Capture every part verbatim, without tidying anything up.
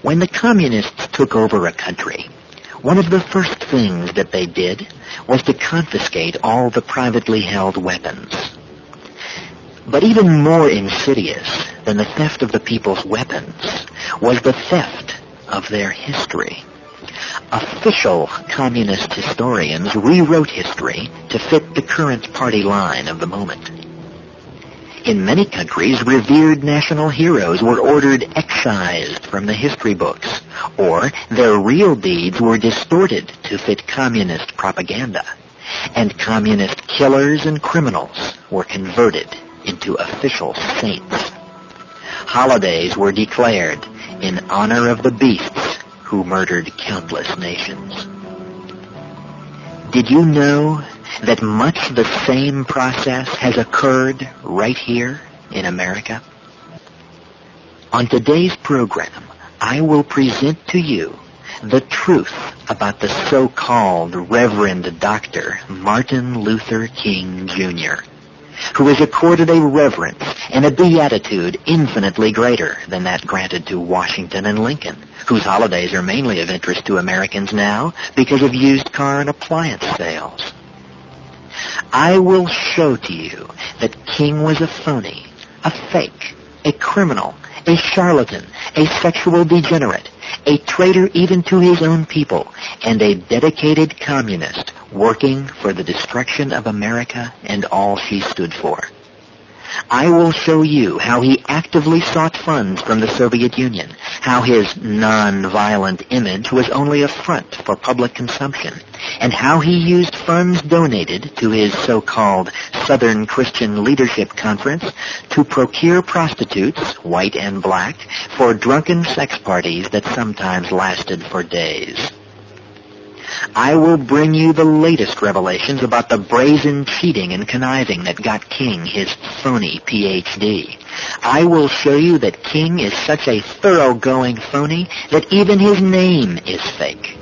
When the communists took over a country, one of the first things that they did was to confiscate all the privately held weapons. But even more insidious than the theft of the people's weapons was the theft of their history. Official communist historians rewrote history to fit the current party line of the moment. In many countries, revered national heroes were ordered excised from the history books, or their real deeds were distorted to fit communist propaganda, and communist killers and criminals were converted into official saints. Holidays were declared in honor of the beasts who murdered countless nations. Did you know that much the same process has occurred right here in America? On today's program, I will present to you the truth about the so-called Reverend Doctor Martin Luther King Junior, who is accorded a reverence and a beatitude infinitely greater than that granted to Washington and Lincoln, whose holidays are mainly of interest to Americans now because of used car and appliance sales. I will show to you that King was a phony, a fake, a criminal, a charlatan, a sexual degenerate, a traitor even to his own people, and a dedicated communist working for the destruction of America and all she stood for. I will show you how he actively sought funds from the Soviet Union, how his non-violent image was only a front for public consumption, and how he used funds donated to his so-called Southern Christian Leadership Conference to procure prostitutes, white and black, for drunken sex parties that sometimes lasted for days. I will bring you the latest revelations about the brazen cheating and conniving that got King his phony P H D. I will show you that King is such a thoroughgoing phony that even his name is fake.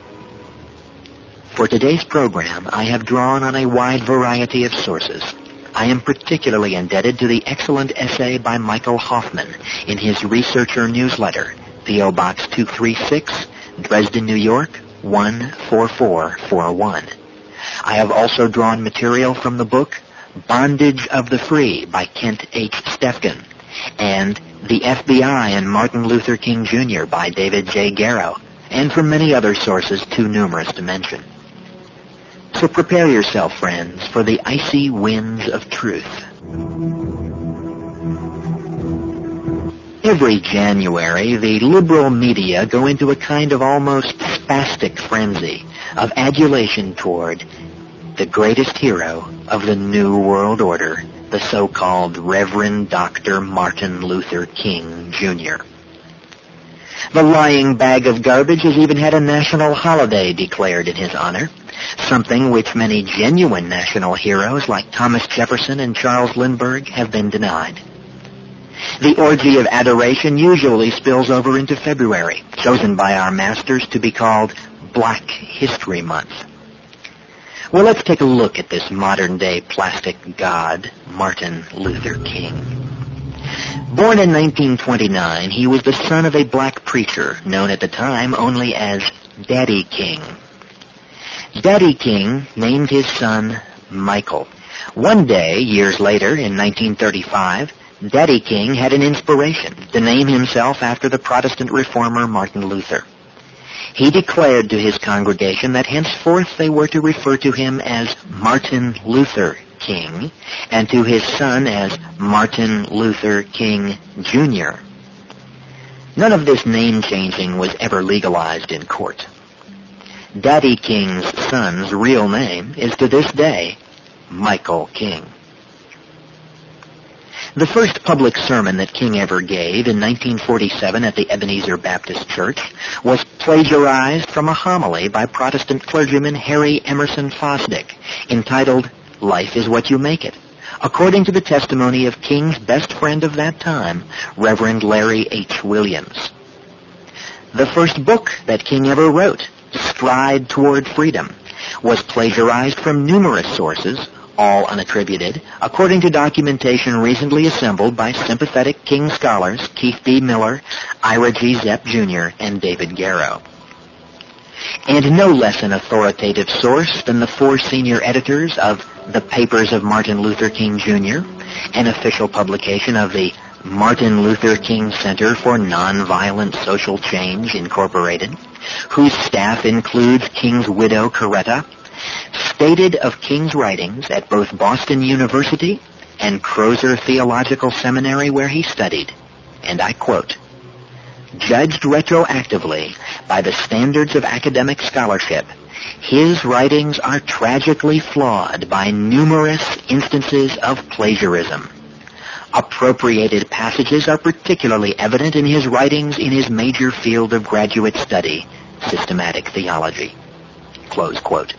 For today's program, I have drawn on a wide variety of sources. I am particularly indebted to the excellent essay by Michael Hoffman in his Researcher newsletter, P O Box two three six, Dresden, New York, one four four four one. I have also drawn material from the book Bondage of the Free by Kent H. Stefkin and The F B I and Martin Luther King Junior by David J. Garrow, and from many other sources too numerous to mention. So prepare yourself, friends, for the icy winds of truth. Every January, the liberal media go into a kind of almost spastic frenzy of adulation toward the greatest hero of the New World Order, the so-called Reverend Doctor Martin Luther King Junior The lying bag of garbage has even had a national holiday declared in his honor, something which many genuine national heroes like Thomas Jefferson and Charles Lindbergh have been denied. The orgy of adoration usually spills over into February, chosen by our masters to be called Black History Month. Well, let's take a look at this modern-day plastic god, Martin Luther King. Born in nineteen twenty-nine, he was the son of a black preacher, known at the time only as Daddy King. Daddy King named his son Michael. One day, years later, in nineteen thirty-five, Daddy King had an inspiration to name himself after the Protestant reformer Martin Luther. He declared to his congregation that henceforth they were to refer to him as Martin Luther King, and to his son as Martin Luther King Junior None of this name-changing was ever legalized in court. Daddy King's son's real name is to this day Michael King. The first public sermon that King ever gave in nineteen forty-seven at the Ebenezer Baptist Church was plagiarized from a homily by Protestant clergyman Harry Emerson Fosdick, entitled Life is What You Make It, according to the testimony of King's best friend of that time, Reverend Larry H. Williams. The first book that King ever wrote, Stride Toward Freedom, was plagiarized from numerous sources, all unattributed, according to documentation recently assembled by sympathetic King scholars Keith D. Miller, Ira G. Zepp Junior, and David Garrow. And no less an authoritative source than the four senior editors of The Papers of Martin Luther King Junior, an official publication of the Martin Luther King Center for Nonviolent Social Change, Incorporated, whose staff includes King's widow, Coretta, stated of King's writings at both Boston University and Crozer Theological Seminary, where he studied, and I quote, "Judged retroactively by the standards of academic scholarship, his writings are tragically flawed by numerous instances of plagiarism. Appropriated passages are particularly evident in his writings in his major field of graduate study, systematic theology." Close quote.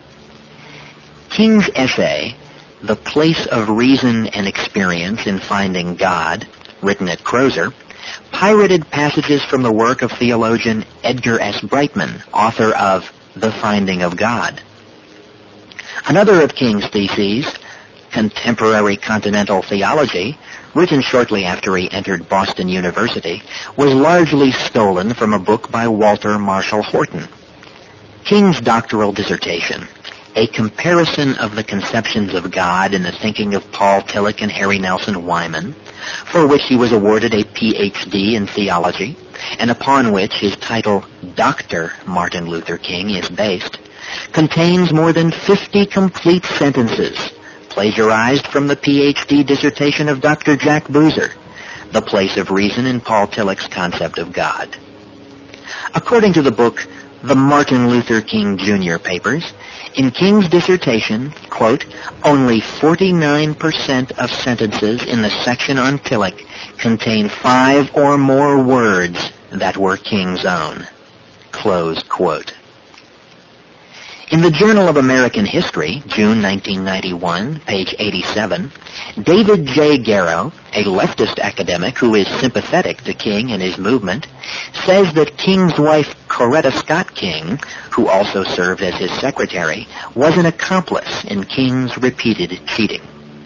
King's essay, The Place of Reason and Experience in Finding God, written at Crozer, pirated passages from the work of theologian Edgar S. Brightman, author of The Finding of God. Another of King's theses, Contemporary Continental Theology, written shortly after he entered Boston University, was largely stolen from a book by Walter Marshall Horton. King's doctoral dissertation, A Comparison of the Conceptions of God in the Thinking of Paul Tillich and Harry Nelson Wyman, for which he was awarded a P H D in theology, and upon which his title Doctor Martin Luther King is based, contains more than fifty complete sentences plagiarized from the P H D dissertation of Doctor Jack Boozer, The Place of Reason in Paul Tillich's Concept of God. According to the book The Martin Luther King Junior Papers, in King's dissertation, quote, only forty-nine percent of sentences in the section on Tillich contain five or more words that were King's own. Close quote. In the Journal of American History, June nineteen ninety-one, page eighty-seven, David J. Garrow, a leftist academic who is sympathetic to King and his movement, says that King's wife, Coretta Scott King, who also served as his secretary, was an accomplice in King's repeated cheating.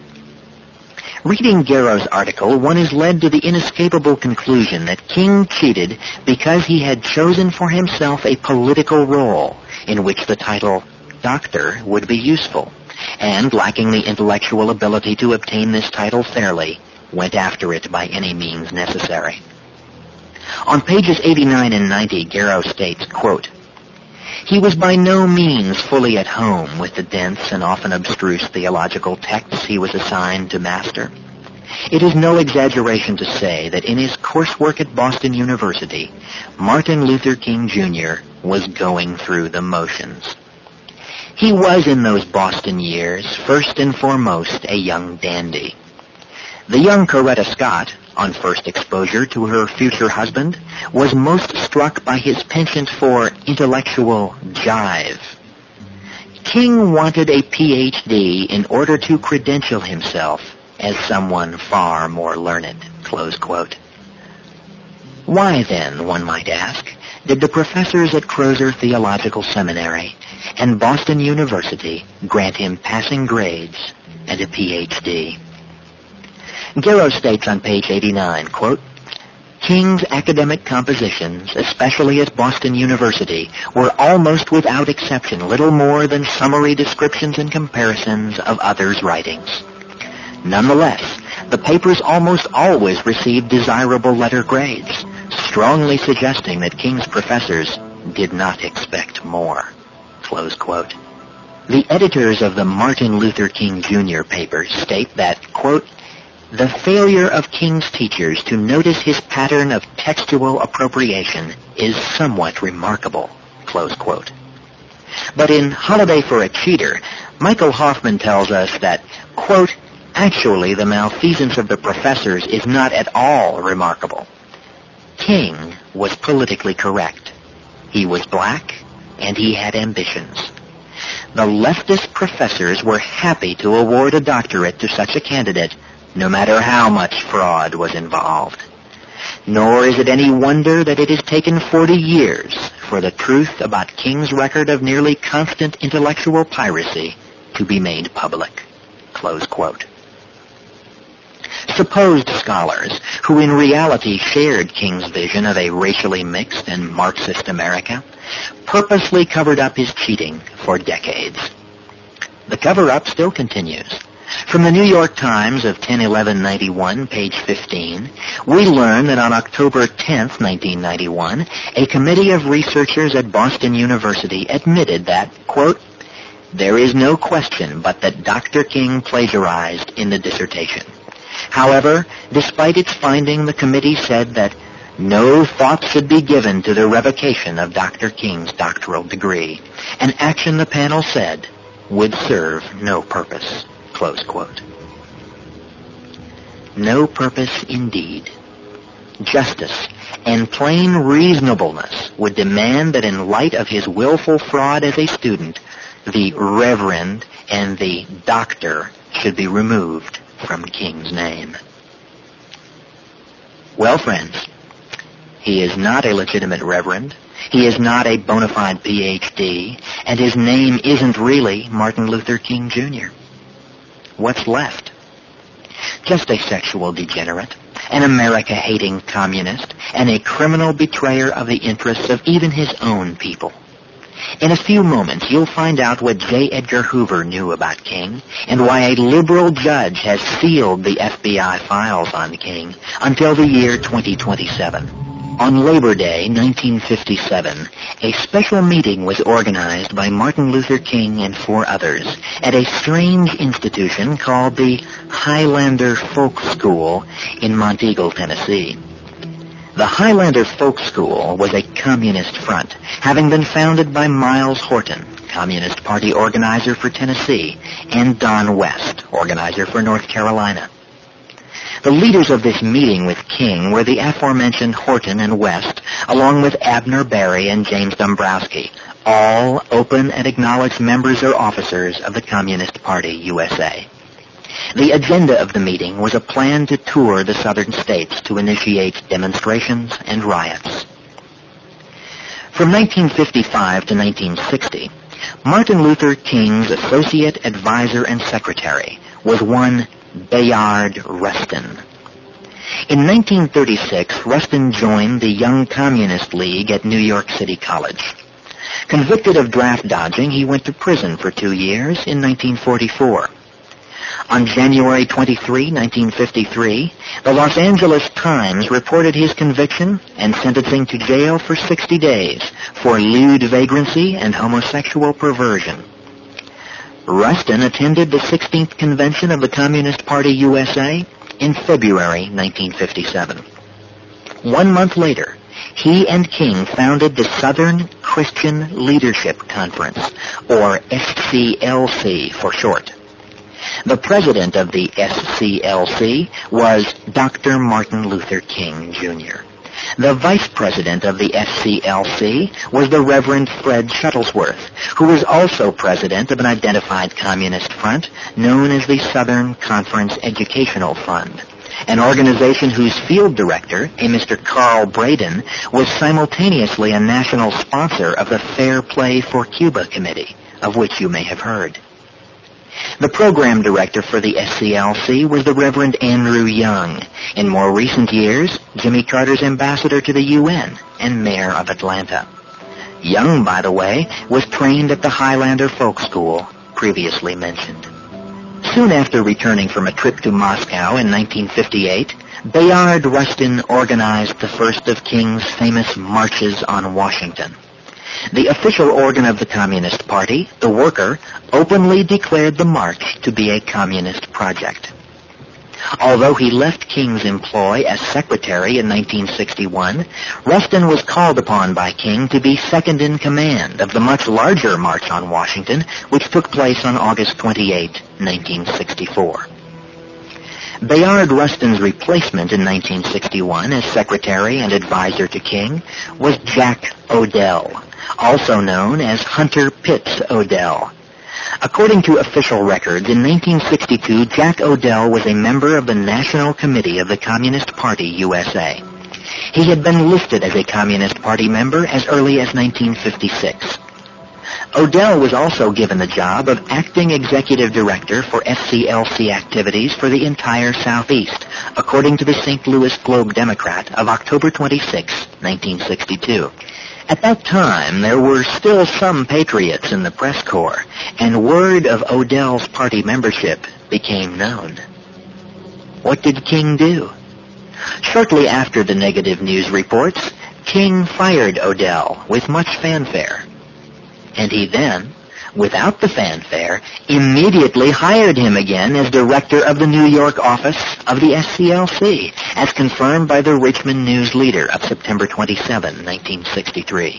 Reading Garrow's article, one is led to the inescapable conclusion that King cheated because he had chosen for himself a political role in which the title doctor would be useful, and, lacking the intellectual ability to obtain this title fairly, went after it by any means necessary. On pages eighty-nine and ninety, Garrow states, quote, he was by no means fully at home with the dense and often abstruse theological texts he was assigned to master. It is no exaggeration to say that in his coursework at Boston University, Martin Luther King Junior was going through the motions. He was in those Boston years, first and foremost, a young dandy. The young Coretta Scott, on first exposure to her future husband, was most struck by his penchant for intellectual jive. King wanted a P H D in order to credential himself as someone far more learned, close quote. Why then, one might ask, did the professors at Crozer Theological Seminary and Boston University grant him passing grades and a P H D? Garrow states on page eighty-nine, quote, King's academic compositions, especially at Boston University, were almost without exception little more than summary descriptions and comparisons of others' writings. Nonetheless, the papers almost always received desirable letter grades, strongly suggesting that King's professors did not expect more. Close quote. The editors of the Martin Luther King Junior papers state that, quote, the failure of King's teachers to notice his pattern of textual appropriation is somewhat remarkable, close quote. But in Holiday for a Cheater, Michael Hoffman tells us that, quote, actually the malfeasance of the professors is not at all remarkable. King was politically correct. He was black, and he had ambitions. The leftist professors were happy to award a doctorate to such a candidate, no matter how much fraud was involved. Nor is it any wonder that it has taken forty years for the truth about King's record of nearly constant intellectual piracy to be made public. close quote. Supposed scholars, who in reality shared King's vision of a racially mixed and Marxist America, purposely covered up his cheating for decades. The cover-up still continues. From the New York Times of ten eleven ninety-one, page fifteen, we learn that on October tenth, nineteen ninety-one, a committee of researchers at Boston University admitted that, quote, there is no question but that Doctor King plagiarized in the dissertation. However, despite its finding, the committee said that no thought should be given to the revocation of Doctor King's doctoral degree, an action the panel said would serve no purpose, close quote. No purpose indeed. Justice and plain reasonableness would demand that in light of his willful fraud as a student, the Reverend and the Doctor should be removed from King's name. Well, friends, he is not a legitimate Reverend. He is not a bona fide P H D, and his name isn't really Martin Luther King Junior What's left? Just a sexual degenerate, an America-hating communist, and a criminal betrayer of the interests of even his own people. In a few moments, you'll find out what J. Edgar Hoover knew about King and why a liberal judge has sealed the F B I files on King until the year twenty twenty-seven. On Labor Day, nineteen fifty-seven, a special meeting was organized by Martin Luther King and four others at a strange institution called the Highlander Folk School in Monteagle, Tennessee. The Highlander Folk School was a communist front, having been founded by Miles Horton, Communist Party organizer for Tennessee, and Don West, organizer for North Carolina. The leaders of this meeting with King were the aforementioned Horton and West, along with Abner Berry and James Dombrowski, all open and acknowledged members or officers of the Communist Party U S A. The agenda of the meeting was a plan to tour the southern states to initiate demonstrations and riots. From nineteen fifty-five to nineteen sixty, Martin Luther King's associate advisor and secretary was one Bayard Rustin. In nineteen thirty-six, Rustin joined the Young Communist League at New York City College. Convicted of draft dodging, he went to prison for two years in nineteen forty-four. On January twenty-third, nineteen fifty-three, the Los Angeles Times reported his conviction and sentencing to jail for sixty days for lewd vagrancy and homosexual perversion. Rustin attended the sixteenth Convention of the Communist Party U S A in February nineteen fifty-seven. One month later, he and King founded the Southern Christian Leadership Conference, or S C L C for short. The president of the S C L C was Doctor Martin Luther King Junior The vice president of the S C L C was the Reverend Fred Shuttlesworth, who was also president of an identified communist front known as the Southern Conference Educational Fund, an organization whose field director, a Mister Carl Braden, was simultaneously a national sponsor of the Fair Play for Cuba Committee, of which you may have heard. The program director for the S C L C was the Reverend Andrew Young, in more recent years, Jimmy Carter's ambassador to the U N and mayor of Atlanta. Young, by the way, was trained at the Highlander Folk School, previously mentioned. Soon after returning from a trip to Moscow in nineteen fifty-eight, Bayard Rustin organized the first of King's famous marches on Washington. The official organ of the Communist Party, the Worker, openly declared the march to be a communist project. Although he left King's employ as secretary in nineteen sixty-one, Rustin was called upon by King to be second in command of the much larger March on Washington, which took place on August twenty-eighth, nineteen sixty-four. Bayard Rustin's replacement in nineteen sixty-one as secretary and advisor to King was Jack Odell, also known as Hunter Pitts Odell. According to official records, in nineteen sixty-two, Jack Odell was a member of the National Committee of the Communist Party U S A. He had been listed as a Communist Party member as early as nineteen fifty-six. Odell was also given the job of acting executive director for F C L C activities for the entire Southeast, according to the Saint Louis Globe-Democrat of October twenty-sixth, nineteen sixty-two. At that time, there were still some patriots in the press corps, and word of Odell's party membership became known. What did King do? Shortly after the negative news reports, King fired Odell with much fanfare. And he then, without the fanfare, immediately hired him again as director of the New York office of the S C L C, as confirmed by the Richmond News Leader of September twenty-seventh, nineteen sixty-three.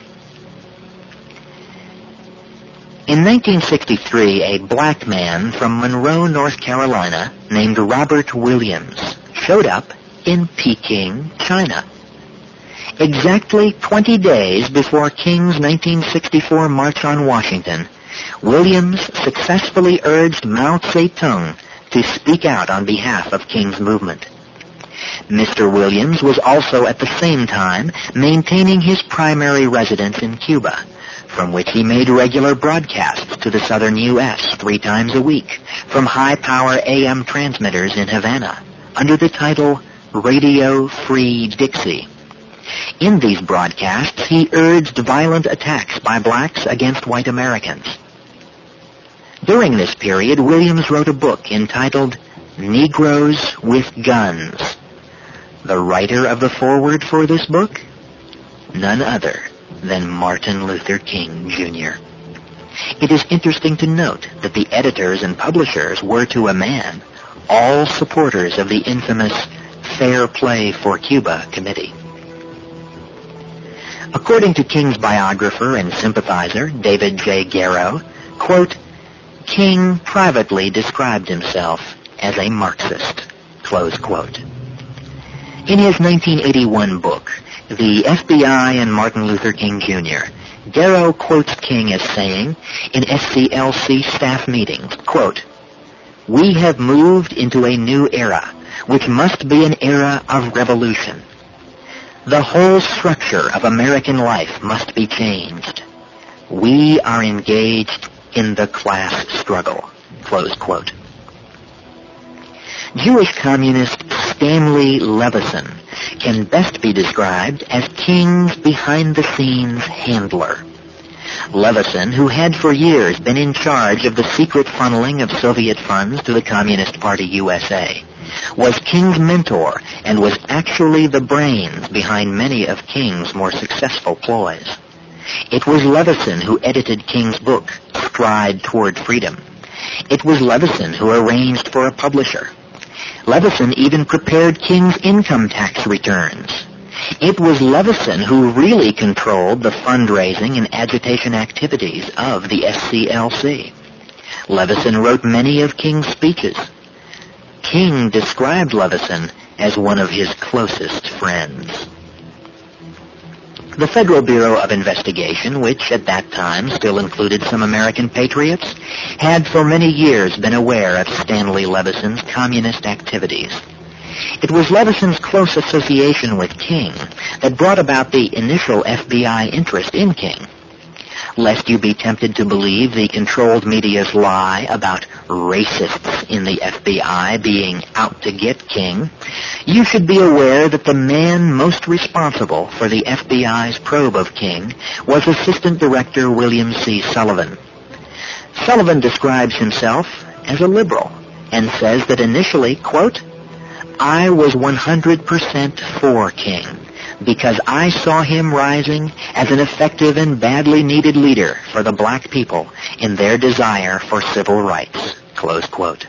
In nineteen sixty-three, a black man from Monroe, North Carolina, named Robert Williams, showed up in Peking, China. Exactly twenty days before King's nineteen sixty-four March on Washington, Williams successfully urged Mao Zedong to speak out on behalf of King's movement. Mister Williams was also at the same time maintaining his primary residence in Cuba, from which he made regular broadcasts to the southern U S three times a week from high-power A M transmitters in Havana under the title Radio Free Dixie. In these broadcasts, he urged violent attacks by blacks against white Americans. During this period, Williams wrote a book entitled Negroes with Guns. The writer of the foreword for this book? None other than Martin Luther King, Junior It is interesting to note that the editors and publishers were, to a man, all supporters of the infamous Fair Play for Cuba Committee. According to King's biographer and sympathizer, David J. Garrow, quote, King privately described himself as a Marxist, close quote. In his nineteen eighty-one book, The F B I and Martin Luther King, Junior, Garrow quotes King as saying in S C L C staff meetings, quote, We have moved into a new era, which must be an era of revolution. The whole structure of American life must be changed. We are engaged in the class struggle, close quote. Jewish communist Stanley Levison can best be described as King's behind-the-scenes handler. Levison, who had for years been in charge of the secret funneling of Soviet funds to the Communist Party U S A, was King's mentor and was actually the brains behind many of King's more successful ploys. It was Levison who edited King's book, Stride Toward Freedom. It was Levison who arranged for a publisher. Levison even prepared King's income tax returns. It was Levison who really controlled the fundraising and agitation activities of the S C L C. Levison wrote many of King's speeches. King described Levison as one of his closest friends. The Federal Bureau of Investigation, which at that time still included some American patriots, had for many years been aware of Stanley Levison's communist activities. It was Levison's close association with King that brought about the initial F B I interest in King. Lest you be tempted to believe the controlled media's lie about racists in the F B I being out to get King, you should be aware that the man most responsible for the F B I's probe of King was Assistant Director William C. Sullivan. Sullivan describes himself as a liberal and says that initially, quote, I was one hundred percent for King because I saw him rising as an effective and badly needed leader for the black people in their desire for civil rights, close quote.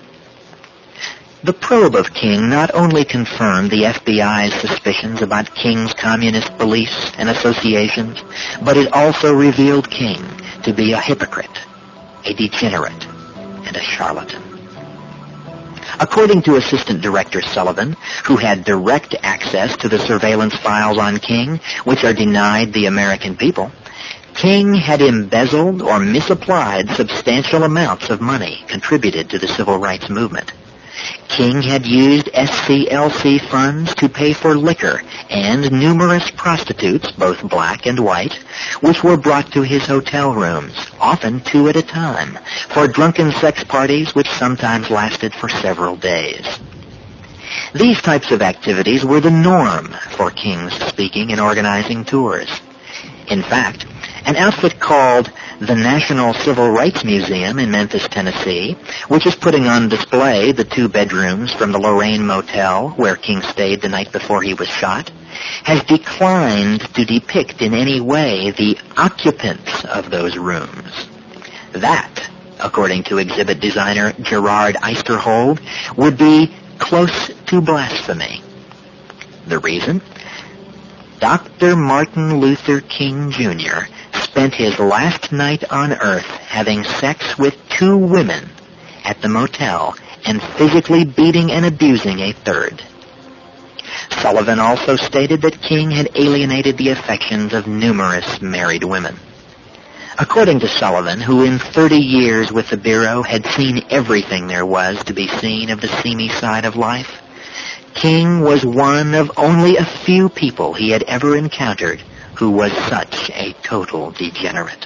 The probe of King not only confirmed the F B I's suspicions about King's communist beliefs and associations, but it also revealed King to be a hypocrite, a degenerate, and a charlatan. According to Assistant Director Sullivan, who had direct access to the surveillance files on King, which are denied the American people, King had embezzled or misapplied substantial amounts of money contributed to the civil rights movement. King had used S C L C funds to pay for liquor and numerous prostitutes, both black and white, which were brought to his hotel rooms, often two at a time, for drunken sex parties which sometimes lasted for several days. These types of activities were the norm for King's speaking and organizing tours. In fact, an outfit called the National Civil Rights Museum in Memphis, Tennessee, which is putting on display the two bedrooms from the Lorraine Motel where King stayed the night before he was shot, has declined to depict in any way the occupants of those rooms. That, according to exhibit designer Gerard Eisterhold, would be close to blasphemy. The reason? Doctor Martin Luther King Junior spent his last night on Earth having sex with two women at the motel and physically beating and abusing a third. Sullivan also stated that King had alienated the affections of numerous married women. According to Sullivan, who in thirty years with the Bureau had seen everything there was to be seen of the seamy side of life, King was one of only a few people he had ever encountered who was such a total degenerate.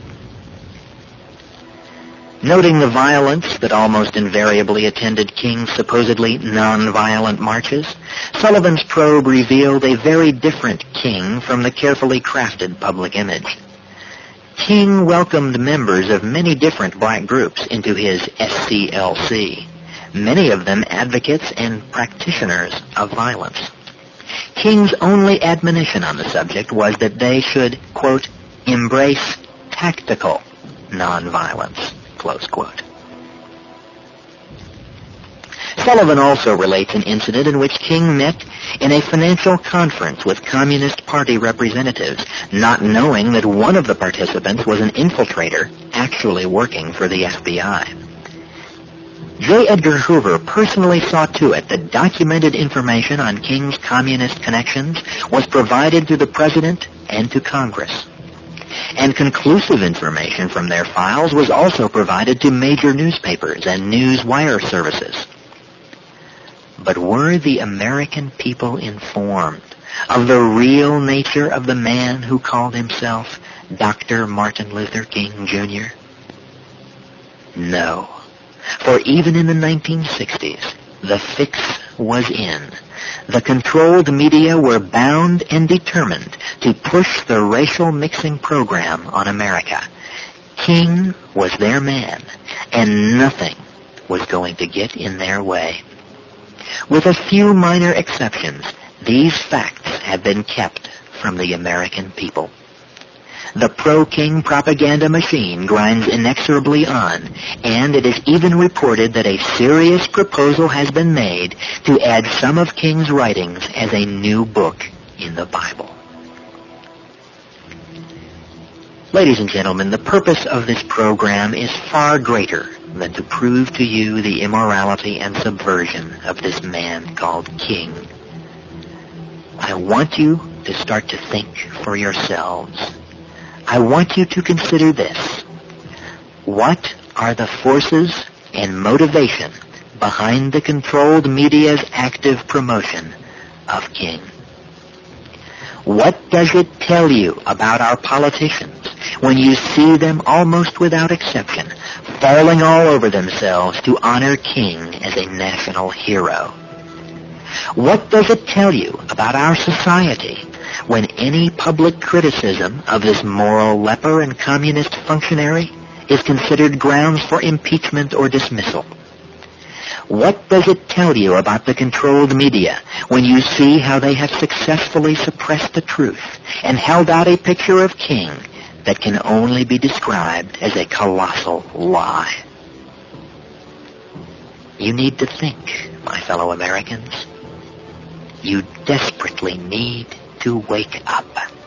Noting the violence that almost invariably attended King's supposedly non-violent marches, Sullivan's probe revealed a very different King from the carefully crafted public image. King welcomed members of many different black groups into his S C L C, many of them advocates and practitioners of violence. King's only admonition on the subject was that they should, quote, embrace tactical nonviolence, close quote. Sullivan also relates an incident in which King met in a financial conference with Communist Party representatives, not knowing that one of the participants was an infiltrator actually working for the F B I. J. Edgar Hoover personally saw to it that documented information on King's communist connections was provided to the President and to Congress. And conclusive information from their files was also provided to major newspapers and news wire services. But were the American people informed of the real nature of the man who called himself Doctor Martin Luther King Junior? No. For even in the nineteen sixties, the fix was in. The controlled media were bound and determined to push the racial mixing program on America. King was their man, and nothing was going to get in their way. With a few minor exceptions, these facts have been kept from the American people. The pro-King propaganda machine grinds inexorably on, and it is even reported that a serious proposal has been made to add some of King's writings as a new book in the Bible. Ladies and gentlemen, the purpose of this program is far greater than to prove to you the immorality and subversion of this man called King. I want you to start to think for yourselves. I want you to consider this. What are the forces and motivation behind the controlled media's active promotion of King? What does it tell you about our politicians when you see them almost without exception falling all over themselves to honor King as a national hero? What does it tell you about our society when any public criticism of this moral leper and communist functionary is considered grounds for impeachment or dismissal? What does it tell you about the controlled media when you see how they have successfully suppressed the truth and held out a picture of King that can only be described as a colossal lie? You need to think, my fellow Americans. You desperately need to wake up.